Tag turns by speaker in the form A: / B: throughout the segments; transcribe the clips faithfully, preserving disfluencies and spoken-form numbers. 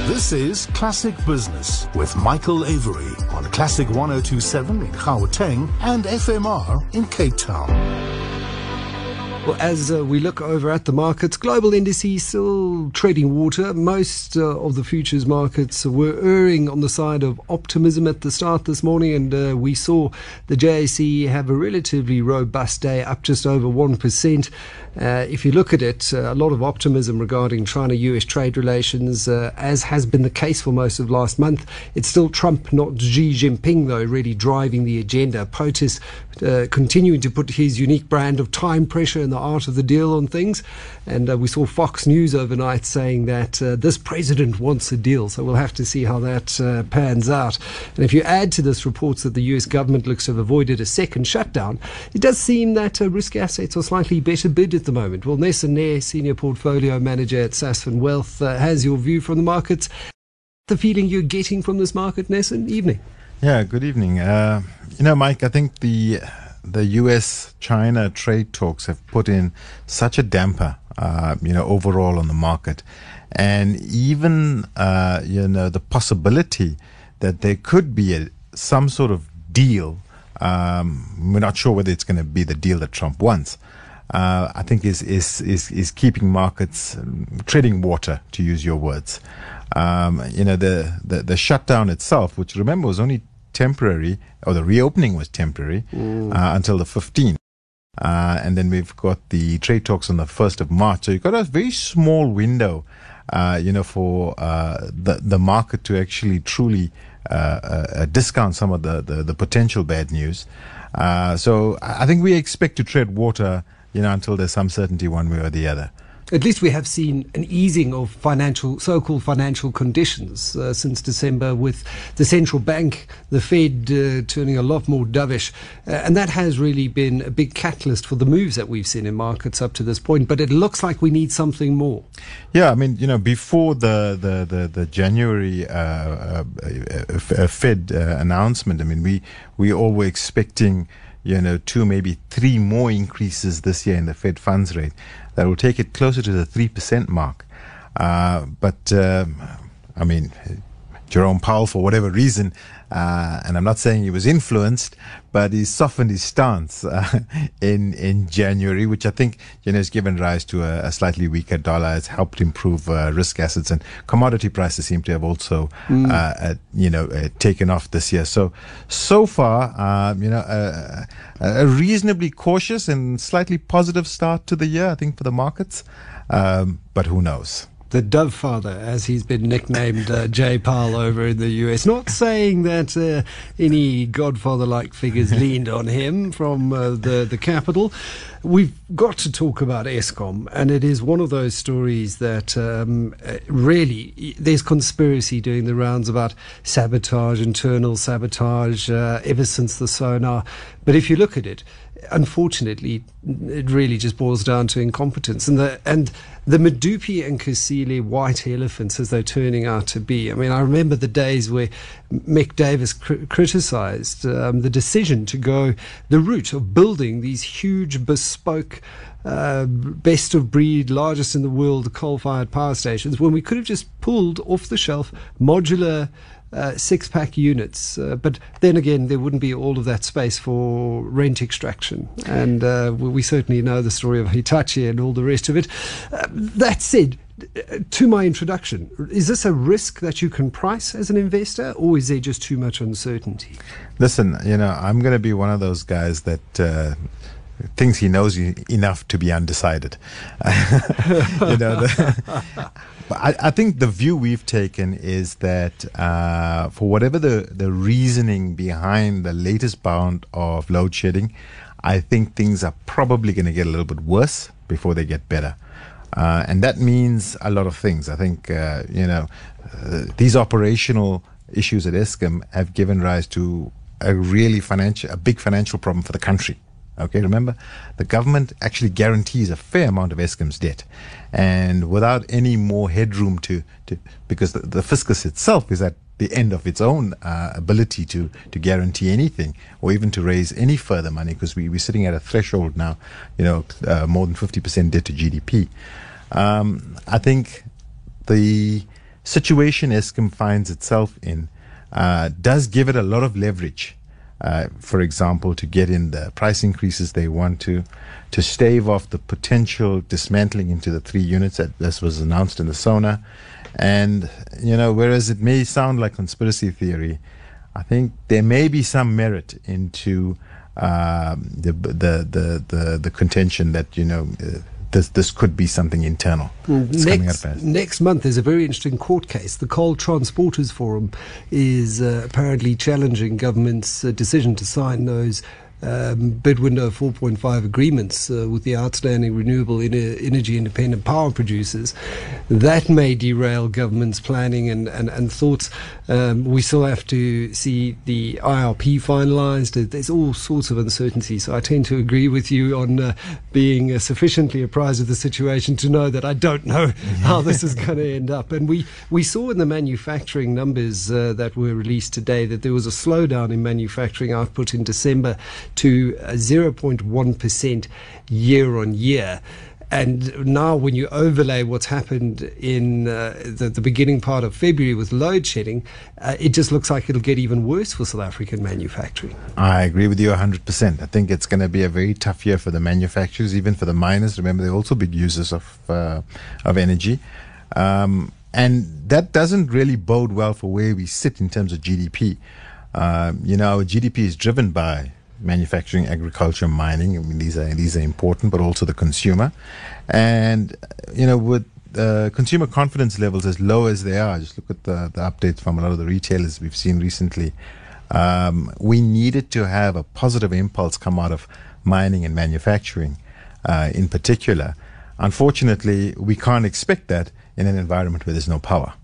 A: This is Classic Business with Michael Avery on Classic one oh two point seven in Gauteng and F M R in Cape Town.
B: Well, as uh, we look over at the markets, global indices still treading water. Most uh, of the futures markets were erring on the side of optimism at the start this morning, and uh, we saw the J A C have a relatively robust day, up just over one percent. Uh, if you look at it, uh, a lot of optimism regarding China-U S trade relations, uh, as has been the case for most of last month. It's still Trump, not Xi Jinping, though, really driving the agenda. POTUS uh, continuing to put his unique brand of time pressure and the art of the deal on things. And uh, we saw Fox News overnight saying that uh, this president wants a deal. So we'll have to see how that uh, pans out. And if you add to this reports that the U S government looks to have avoided a second shutdown, it does seem that uh, risk assets are slightly better bid at the moment. Well, Nesson Nair, Senior Portfolio Manager at Sasfin Wealth, uh, has your view from the markets. The feeling you're getting from this market, Nesson? Evening.
C: Yeah, good evening. Uh, you know, Mike, I think the the U S China trade talks have put in such a damper, uh, you know, overall on the market. And even, uh, you know, the possibility that there could be a, some sort of deal, um, we're not sure whether it's going to be the deal that Trump wants. Uh, I think is, is is is keeping markets um, treading water, to use your words. Um, you know, the, the the shutdown itself, which remember was only temporary, or the reopening was temporary uh, until the fifteenth, uh, and then we've got the trade talks on the first of March. So you've got a very small window, uh, you know, for uh, the the market to actually truly uh, uh, discount some of the the, the potential bad news. Uh, so I think we expect to tread water, you know, until there's some certainty one way or the other.
B: At least we have seen an easing of financial, so-called financial conditions uh, since December, with the central bank, the Fed, uh, turning a lot more dovish. Uh, and that has really been a big catalyst for the moves that we've seen in markets up to this point. But it looks like we need something more.
C: Yeah, I mean, you know, before the, the, the, the January uh, uh, uh, Fed uh, announcement, I mean, we, we all were expecting, you know, two, maybe three more increases this year in the Fed funds rate. That will take it closer to the three percent mark. Uh, but, um, I mean, Jerome Powell, for whatever reason, uh, and I'm not saying he was influenced, but he softened his stance uh, in in January, which I think, you know, has given rise to a, a slightly weaker dollar. It's helped improve uh, risk assets, and commodity prices seem to have also, mm. uh, uh, you know, uh, taken off this year. So, so far, um, you know, uh, a reasonably cautious and slightly positive start to the year, I think, for the markets. Um, but who knows?
B: The Dove Father, as he's been nicknamed, uh, Jay Powell over in the U S. Not saying that uh, any Godfather-like figures leaned on him from uh, the, the capital. We've got to talk about Eskom, and it is one of those stories that um, really, there's conspiracy doing the rounds about sabotage, internal sabotage, uh, ever since the sonar. But if you look at it, unfortunately, it really just boils down to incompetence. And the and the Medupi and Kusile white elephants, as they're turning out to be. I mean, I remember the days where Mick Davis cr- criticized um, the decision to go the route of building these huge bespoke, uh, best of breed, largest in the world coal-fired power stations, when we could have just pulled off the shelf modular Uh, six-pack units, uh, but then again, there wouldn't be all of that space for rent extraction, and uh, we, we certainly know the story of Hitachi and all the rest of it. Uh, that said, to my introduction, is this a risk that you can price as an investor, or is there just too much uncertainty?
C: Listen, you know, I'm going to be one of those guys that uh, thinks he knows enough to be undecided. you know. The But I, I think the view we've taken is that uh, for whatever the, the reasoning behind the latest bout of load shedding, I think things are probably going to get a little bit worse before they get better. Uh, and that means a lot of things. I think, uh, you know, uh, these operational issues at Eskom have given rise to a really financial, a big financial problem for the country. Okay, remember, the government actually guarantees a fair amount of Eskom's debt, and without any more headroom to, to because the, the fiscus itself is at the end of its own uh, ability to, to guarantee anything or even to raise any further money, because we, we're sitting at a threshold now, you know, uh, more than fifty percent debt to G D P. Um, I think the situation Eskom finds itself in uh, does give it a lot of leverage. Uh, for example, to get in the price increases they want to, to stave off the potential dismantling into the three units that this was announced in the SONA. And, you know, whereas it may sound like conspiracy theory, I think there may be some merit into um, the, the, the, the, the contention that, you know, uh, This, this could be something internal.
B: Next, next month, there's a very interesting court case. The Coal Transporters Forum is uh, apparently challenging government's uh, decision to sign those um, bid window four point five agreements uh, with the outstanding renewable ener- energy independent power producers. That may derail government's planning and, and, and thoughts. Um, we still have to see the I R P finalised. There's all sorts of uncertainty. So I tend to agree with you on uh, being uh, sufficiently apprised of the situation to know that I don't know how this is going to end up. And we, we saw in the manufacturing numbers uh, that were released today that there was a slowdown in manufacturing output in December to uh, zero point one percent year on year. And now when you overlay what's happened in uh, the, the beginning part of February with load shedding, uh, it just looks like it'll get even worse for South African manufacturing.
C: I agree with you one hundred percent. I think it's going to be a very tough year for the manufacturers, even for the miners. Remember, they're also big users of, uh, of energy. Um, and that doesn't really bode well for where we sit in terms of G D P. Um, you know, our G D P is driven by manufacturing, agriculture, mining. I mean, these are these are important, but also the consumer. And you know, with uh, consumer confidence levels as low as they are, just look at the, the updates from a lot of the retailers we've seen recently. Um, we needed to have a positive impulse come out of mining and manufacturing, uh, in particular. Unfortunately, we can't expect that in an environment where there's no power.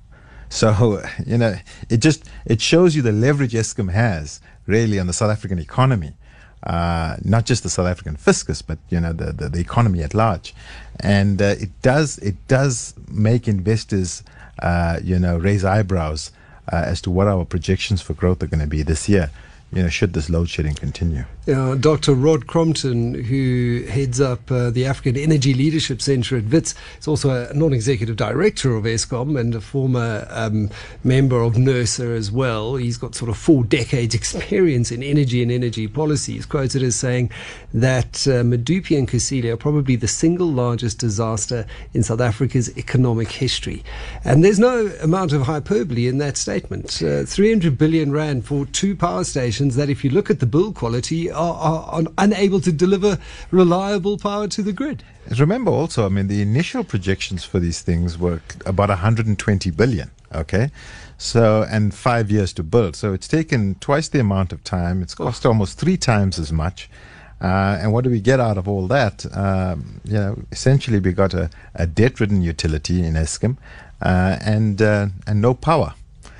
C: So, you know, it just it shows you the leverage Eskom has really on the South African economy. Uh, not just the South African fiscus, but you know the, the, the economy at large, and uh, it does it does make investors uh, you know raise eyebrows uh, as to what our projections for growth are going to be this year. You know, should this load shedding continue?
B: Uh, Doctor Rod Crompton, who heads up uh, the African Energy Leadership Centre at WITS, is also a non-executive director of Eskom and a former um, member of NERSA as well. He's got sort of four decades experience in energy and energy policy. He's quoted as saying that uh, Medupi and Kusile are probably the single largest disaster in South Africa's economic history. And there's no amount of hyperbole in that statement. Uh, three hundred billion rand for two power stations that, if you look at the bill quality, are, are, are unable to deliver reliable power to the grid.
C: Remember also, I mean, the initial projections for these things were about one hundred twenty billion, okay? So, and five years to build. So it's taken twice the amount of time. It's cost oh. almost three times as much. Uh, and what do we get out of all that? Um, you know, essentially we got a, a debt-ridden utility in Eskom uh, and, uh, and no power.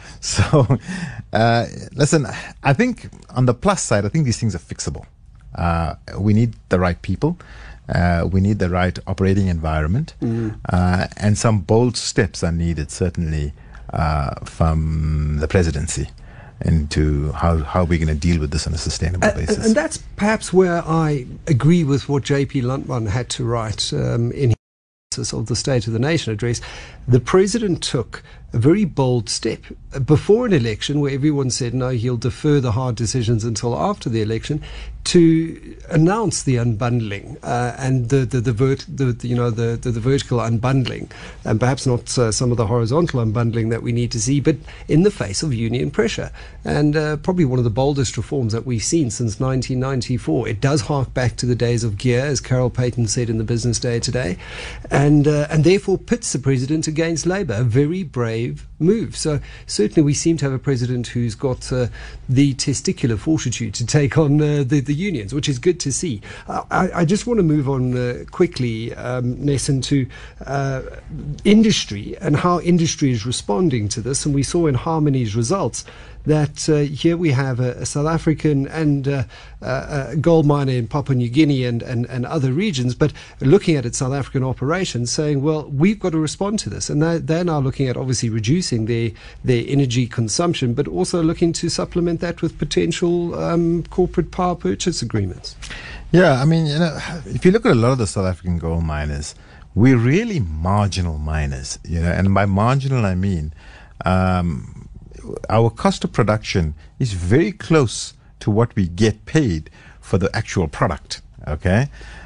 C: So, uh, listen, I think on the plus side, I think these things are fixable. Uh, we need the right people. Uh, we need the right operating environment. Mm. Uh, and some bold steps are needed, certainly, uh, from the presidency into how, how we're going to deal with this on a sustainable uh, basis.
B: And that's perhaps where I agree with what J P Landman had to write um, in his of the State of the Nation address. The president took a very bold step before an election where everyone said no, he'll defer the hard decisions until after the election, to announce the unbundling uh, and the the the, vert, the, the you know the, the the vertical unbundling, and perhaps not uh, some of the horizontal unbundling that we need to see, but in the face of union pressure, and uh, probably one of the boldest reforms that we've seen since nineteen ninety-four. It does hark back to the days of gear, as Carol Payton said in the Business Day today, and uh, and therefore pits the president against Labour. A very brave move. So certainly we seem to have a president who's got uh, the testicular fortitude to take on uh, the, the unions, which is good to see. I, I just want to move on uh, quickly, um, Nesson, to uh, industry and how industry is responding to this. And we saw in Harmony's results that uh, here we have a, a South African and uh, uh, a gold miner in Papua New Guinea and, and, and other regions, but looking at its South African operations, saying, well, we've got to respond to this. And they're, they're now looking at obviously reducing their, their energy consumption, but also looking to supplement that with potential um, corporate power purchase agreements.
C: Yeah, I mean, you know, if you look at a lot of the South African gold miners, we're really marginal miners, you know, and by marginal I mean um, our cost of production is very close to what we get paid for the actual product, okay?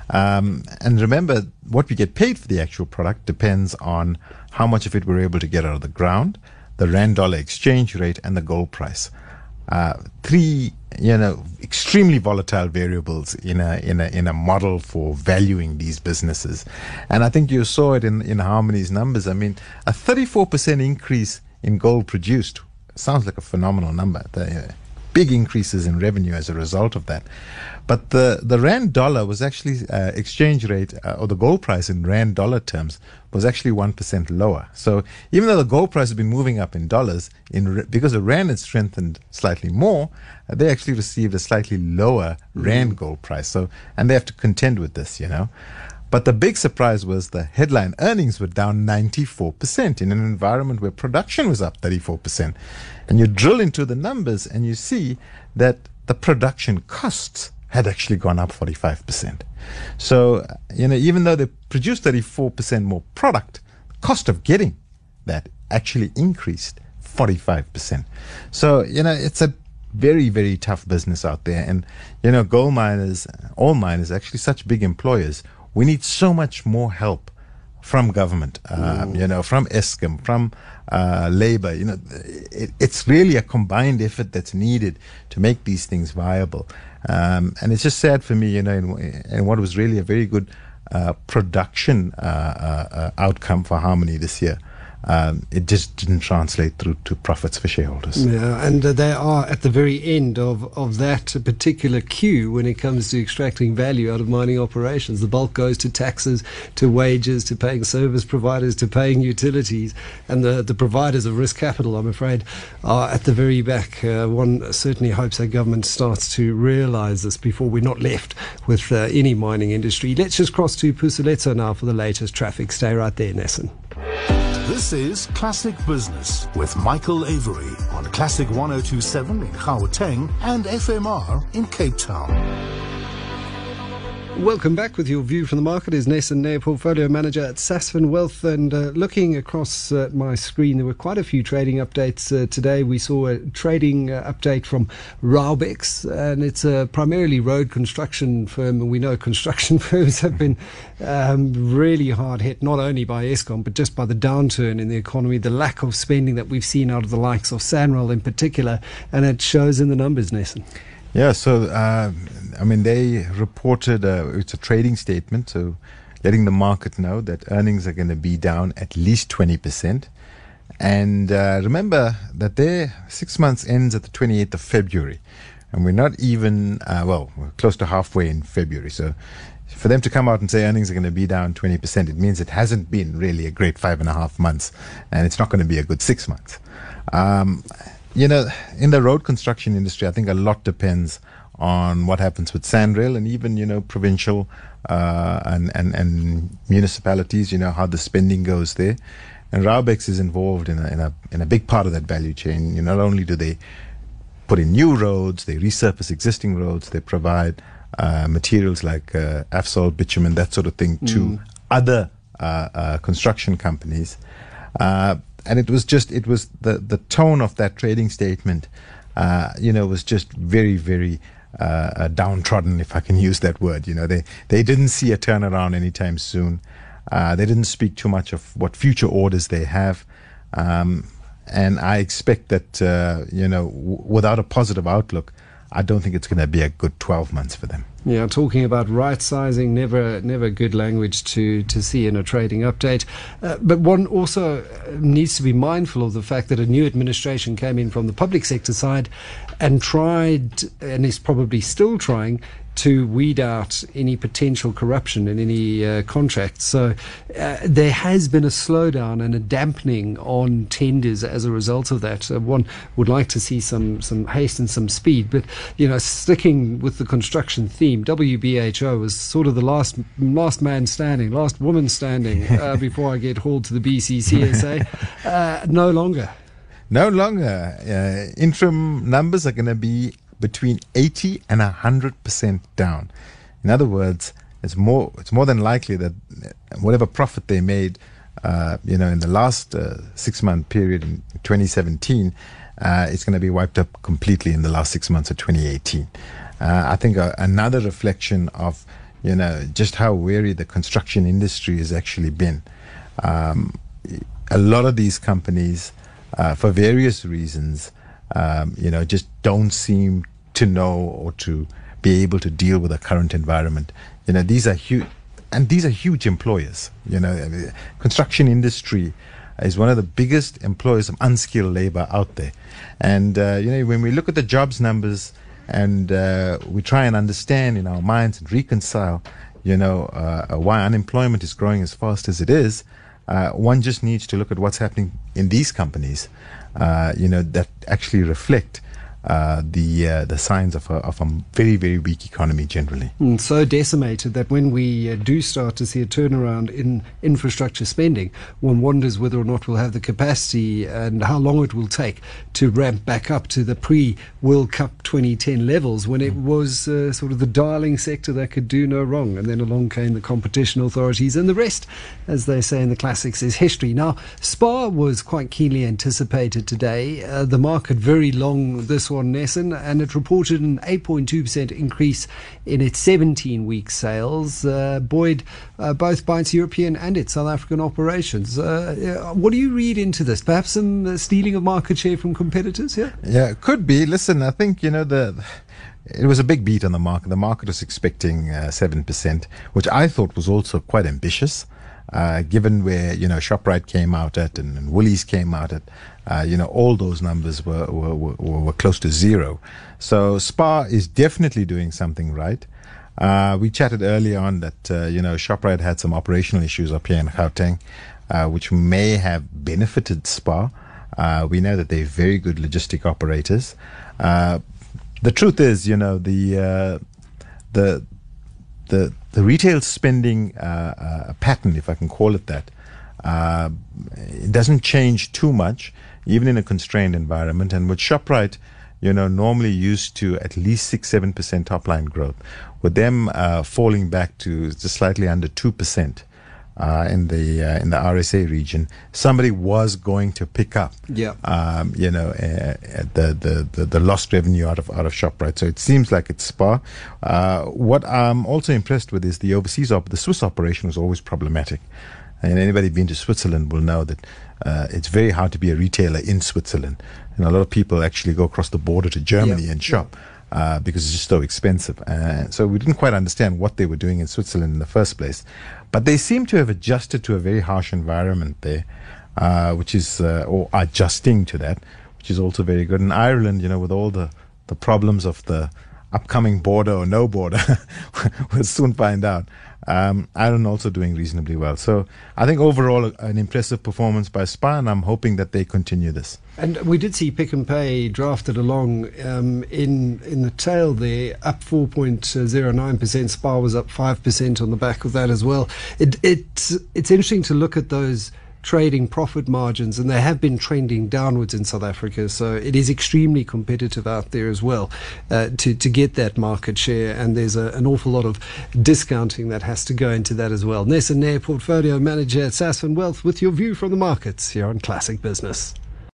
C: Um, and remember, what we get paid for the actual product depends on how much of it we're able to get out of the ground, the rand dollar exchange rate, and the gold price. Uh, three, you know, extremely volatile variables in a in a in a model for valuing these businesses, and I think you saw it in in Harmony's numbers. I mean, a thirty-four percent increase in gold produced sounds like a phenomenal number. The, uh, big increases in revenue as a result of that. But the, the rand dollar was actually, uh, exchange rate, uh, or the gold price in rand dollar terms, was actually one percent lower. So even though the gold price has been moving up in dollars, in because the rand had strengthened slightly more, uh, they actually received a slightly lower mm. rand gold price. So, and they have to contend with this, you know. But the big surprise was the headline earnings were down ninety-four percent in an environment where production was up thirty-four percent. And you drill into the numbers and you see that the production costs had actually gone up forty-five percent. So, you know, even though they produced thirty-four percent more product, the cost of getting that actually increased forty-five percent. So, you know, it's a very, very tough business out there. And, you know, gold miners, all miners, actually such big employers, we need so much more help from government, um, you know, from Eskom, from uh, labor. You know, it, it's really a combined effort that's needed to make these things viable. Um, and it's just sad for me, you know, in, in what was really a very good uh, production uh, uh, uh, outcome for Harmony this year. Um, it just didn't translate through to profits for shareholders.
B: Yeah, and uh, they are at the very end of, of that particular queue when it comes to extracting value out of mining operations. The bulk goes to taxes, to wages, to paying service providers, to paying utilities, and the, the providers of risk capital, I'm afraid, are at the very back. Uh, one certainly hopes that government starts to realise this before we're not left with uh, any mining industry. Let's just cross to Puseletso now for the latest traffic. Stay right there, Nesson.
A: This is Classic Business with Michael Avery on Classic one oh two point seven in Gauteng and F M R in Cape Town.
B: Welcome back. With your view from the market is Nesson Nair, Portfolio Manager at Sasfin Wealth. And uh, looking across uh, my screen, there were quite a few trading updates uh, today. We saw a trading uh, update from Raubex, and it's a primarily road construction firm. And we know construction firms have been um, really hard hit, not only by Eskom, but just by the downturn in the economy, the lack of spending that we've seen out of the likes of Sanral in particular. And it shows in the numbers, Nesson.
C: Yeah, so, uh, I mean, they reported, uh, it's a trading statement, so letting the market know that earnings are going to be down at least twenty percent. And uh, remember that their six months ends at the twenty-eighth of February. And we're not even, uh, well, we're close to halfway in February. So for them to come out and say earnings are going to be down twenty percent, it means it hasn't been really a great five and a half months. And it's not going to be a good six months. Um You know, in the road construction industry, I think a lot depends on what happens with Sanral and even, you know, provincial uh, and, and, and municipalities, you know, how the spending goes there. And Raubex is involved in a, in a, in a big part of that value chain. You know, not only do they put in new roads, they resurface existing roads, they provide uh, materials like uh, asphalt, bitumen, that sort of thing to mm. other uh, uh, construction companies. Uh, And it was just, it was the, the tone of that trading statement, uh, you know, was just very, very uh, uh, downtrodden, if I can use that word. You know, they, they didn't see a turnaround anytime soon. Uh, they didn't speak too much of what future orders they have. Um, and I expect that, uh, you know, w- without a positive outlook, I don't think it's going to be a good twelve months for them.
B: Yeah, talking about right sizing, never never good language to, to see in a trading update. Uh, but one also needs to be mindful of the fact that a new administration came in from the public sector side and tried, and is probably still trying, to weed out any potential corruption in any uh, contracts. So uh, there has been a slowdown and a dampening on tenders as a result of that. Uh, one would like to see some, some haste and some speed. But, you know, sticking with the construction theme, W B H O was sort of the last last man standing, last woman standing uh, before I get hauled to the B C C S A. Uh, no longer.
C: No longer. Uh, interim numbers are going to be between eighty and one hundred percent down. In other words, it's more it's more than likely that whatever profit they made, uh, you know, in the last uh, six-month period in twenty seventeen, uh, it's going to be wiped up completely in the last six months of twenty eighteen. Uh, I think uh, another reflection of, you know, just how weary the construction industry has actually been. Um, a lot of these companies, uh, for various reasons, um, you know, just don't seem to know or to be able to deal with the current environment. You know, these are huge, and these are huge employers. You know, I mean, construction industry is one of the biggest employers of unskilled labor out there. And, uh, you know, when we look at the jobs numbers and uh, we try and understand in our minds and reconcile, you know, uh, why unemployment is growing as fast as it is, uh, one just needs to look at what's happening in these companies, uh, you know, that actually reflect Uh, the uh, the signs of a, of a very, very weak economy generally.
B: And so decimated that when we uh, do start to see a turnaround in infrastructure spending, one wonders whether or not we'll have the capacity and how long it will take to ramp back up to the pre-World Cup twenty ten levels, when it was uh, sort of the darling sector that could do no wrong. And then along came the competition authorities, and the rest, as they say in the classics, is history. Now, SPAR was quite keenly anticipated today. Uh, the market very long this on Nesson, and it reported an eight point two percent increase in its seventeen-week sales, uh, buoyed uh, both by its European and its South African operations. Uh, what do you read into this? Perhaps some uh, stealing of market share from competitors here?
C: Yeah, it could be. Listen, I think, you know, the it was a big beat on the market. The market was expecting uh, seven percent, which I thought was also quite ambitious. Uh, given where, you know, ShopRite came out at and, and Woolies came out at, uh, you know, all those numbers were, were, were, were close to zero. So SPAR is definitely doing something right. Uh, we chatted earlier on that, uh, you know, ShopRite had some operational issues up here in Gauteng, uh, which may have benefited SPAR. Uh, we know that they're very good logistic operators. Uh, the truth is, you know, the, uh, the, the, the retail spending uh, uh, pattern, if I can call it that, uh, it doesn't change too much, even in a constrained environment. And with ShopRite, you know, normally used to at least six, seven percent top line growth, with them uh, falling back to just slightly under two percent. Uh, in the uh, in the R S A region, somebody was going to pick up,
B: yeah.
C: um, you know, uh, the, the the the lost revenue out of out of ShopRite. So it seems like it's SPAR. Uh, what I'm also impressed with is the overseas op- the Swiss operation was always problematic, and anybody been to Switzerland will know that uh, it's very hard to be a retailer in Switzerland. And a lot of people actually go across the border to Germany
B: yeah.
C: and shop.
B: Yeah.
C: Uh, because it's just so expensive. Uh, so we didn't quite understand what they were doing in Switzerland in the first place. But they seem to have adjusted to a very harsh environment there, uh, which is, uh, or adjusting to that, which is also very good. In Ireland, you know, with all the, the problems of the upcoming border or no border, we'll soon find out. Um, Ireland also doing reasonably well. So I think overall an impressive performance by SPAR, and I'm hoping that they continue this.
B: And we did see Pick n Pay drafted along um, in in the tail there, up four point zero nine percent. SPAR was up five percent on the back of that as well. It, it's it's interesting to look at those trading profit margins, and they have been trending downwards in South Africa, so it is extremely competitive out there as well uh, to, to get that market share, and there's a, an awful lot of discounting that has to go into that as well. Nesson Nair, Portfolio Manager at Sasfin Wealth, with your view from the markets here on Classic Business.